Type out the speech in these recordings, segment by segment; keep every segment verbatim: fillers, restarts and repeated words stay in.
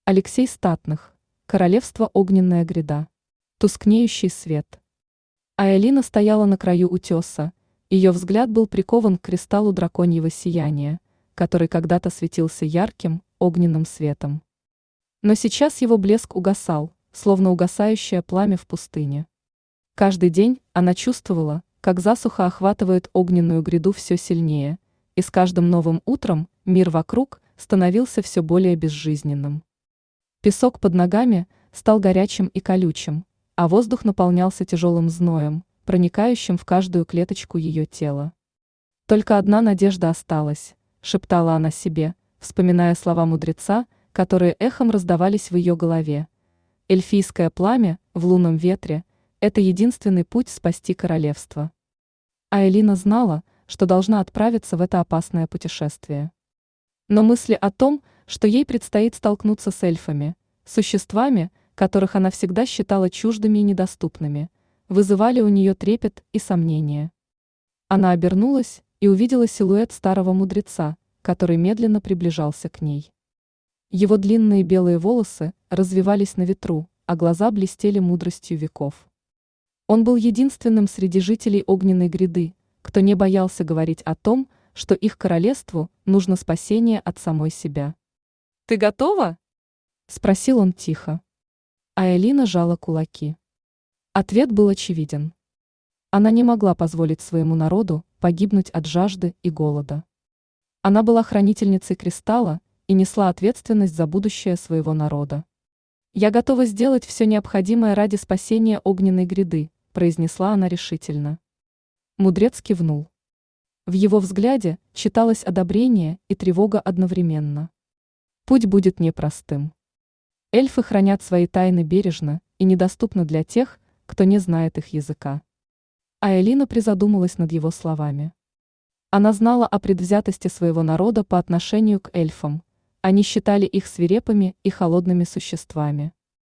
Алексей Статных. Королевство огненная гряда. Тускнеющий свет. Аэлина стояла на краю утеса, ее взгляд был прикован к кристаллу драконьего сияния, который когда-то светился ярким, огненным светом. Но сейчас его блеск угасал, словно угасающее пламя в пустыне. Каждый день она чувствовала, как засуха охватывает огненную гряду все сильнее, и с каждым новым утром мир вокруг становился все более безжизненным. Песок под ногами стал горячим и колючим, а воздух наполнялся тяжелым зноем, проникающим в каждую клеточку ее тела. «Только одна надежда осталась», — шептала она себе, вспоминая слова мудреца, которые эхом раздавались в ее голове. «Эльфийское пламя в лунном ветре — это единственный путь спасти королевство». Аэлина знала, что должна отправиться в это опасное путешествие. Но мысли о том, что ей предстоит столкнуться с эльфами, существами, которых она всегда считала чуждыми и недоступными, вызывали у нее трепет и сомнения. Она обернулась и увидела силуэт старого мудреца, который медленно приближался к ней. Его длинные белые волосы развивались на ветру, а глаза блестели мудростью веков. Он был единственным среди жителей огненной гряды, кто не боялся говорить о том, что их королевству нужно спасение от самой себя. «Ты готова?» – спросил он тихо. Аэлина жала кулаки. Ответ был очевиден. Она не могла позволить своему народу погибнуть от жажды и голода. Она была хранительницей кристалла и несла ответственность за будущее своего народа. «Я готова сделать все необходимое ради спасения огненной гряды», – произнесла она решительно. Мудрец кивнул. В его взгляде читалось одобрение и тревога одновременно. Путь будет непростым. Эльфы хранят свои тайны бережно и недоступны для тех, кто не знает их языка. Аэлина призадумалась над его словами. Она знала о предвзятости своего народа по отношению к эльфам, они считали их свирепыми и холодными существами.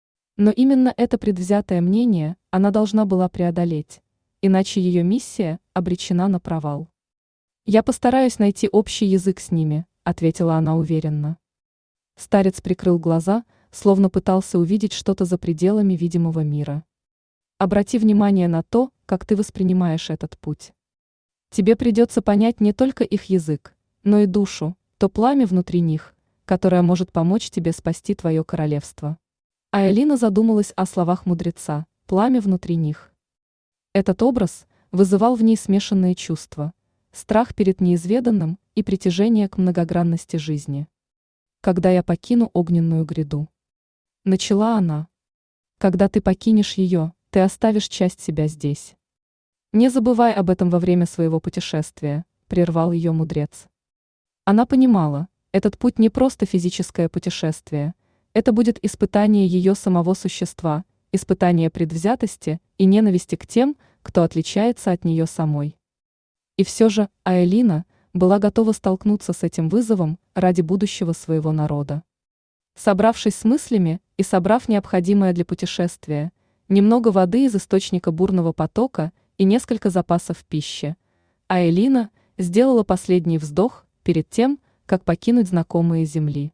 Но именно это предвзятое мнение она должна была преодолеть, иначе ее миссия обречена на провал. «Я постараюсь найти общий язык с ними», — ответила она уверенно. Старец прикрыл глаза, словно пытался увидеть что-то за пределами видимого мира. «Обрати внимание на то, как ты воспринимаешь этот путь. Тебе придется понять не только их язык, но и душу, то пламя внутри них, которое может помочь тебе спасти твое королевство». Аэлина задумалась о словах мудреца «пламя внутри них». Этот образ вызывал в ней смешанные чувства: страх перед неизведанным и притяжение к многогранности жизни. «Когда я покину огненную гряду», — начала она. «Когда ты покинешь ее, ты оставишь часть себя здесь. Не забывай об этом во время своего путешествия», — прервал ее мудрец. Она понимала, этот путь не просто физическое путешествие, это будет испытание ее самого существа, испытание предвзятости и ненависти к тем, кто отличается от нее самой. И все же Аэлина была готова столкнуться с этим вызовом ради будущего своего народа. Собравшись с мыслями и собрав необходимое для путешествия, немного воды из источника бурного потока и несколько запасов пищи, Аэлина сделала последний вздох перед тем, как покинуть знакомые земли.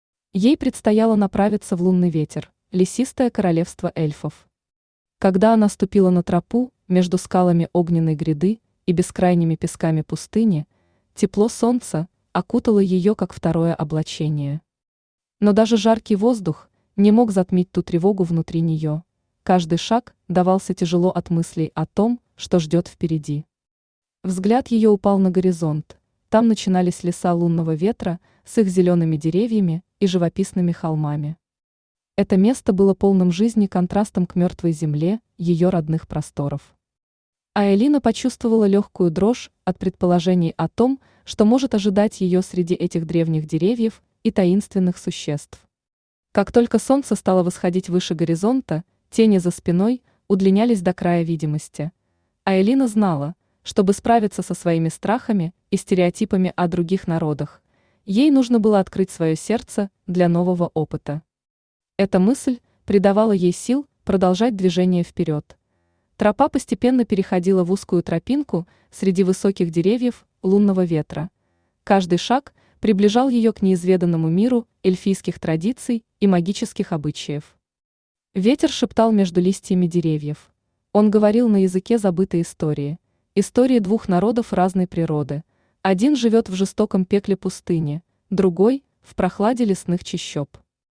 Ей предстояло направиться в лунный ветер, лесистое королевство эльфов. Когда она ступила на тропу между скалами огненной гряды и бескрайними песками пустыни, тепло солнца окутало ее как второе облачение. Но даже жаркий воздух не мог затмить ту тревогу внутри нее. Каждый шаг давался тяжело от мыслей о том, что ждет впереди. Взгляд ее упал на горизонт. Там начинались леса лунного ветра с их зелеными деревьями и живописными холмами. Это место было полным жизни контрастом к мертвой земле ее родных просторов. Аэлина почувствовала легкую дрожь от предположений о том, что может ожидать ее среди этих древних деревьев и таинственных существ. Как только солнце стало восходить выше горизонта, тени за спиной удлинялись до края видимости. Аэлина знала, чтобы справиться со своими страхами и стереотипами о других народах, ей нужно было открыть свое сердце для нового опыта. Эта мысль придавала ей сил продолжать движение вперед. Тропа постепенно переходила в узкую тропинку среди высоких деревьев лунного ветра. Каждый шаг приближал ее к неизведанному миру эльфийских традиций и магических обычаев. Ветер шептал между листьями деревьев. Он говорил на языке забытой истории, истории двух народов разной природы. Один живет в жестоком пекле пустыни, другой – в прохладе лесных чащоб.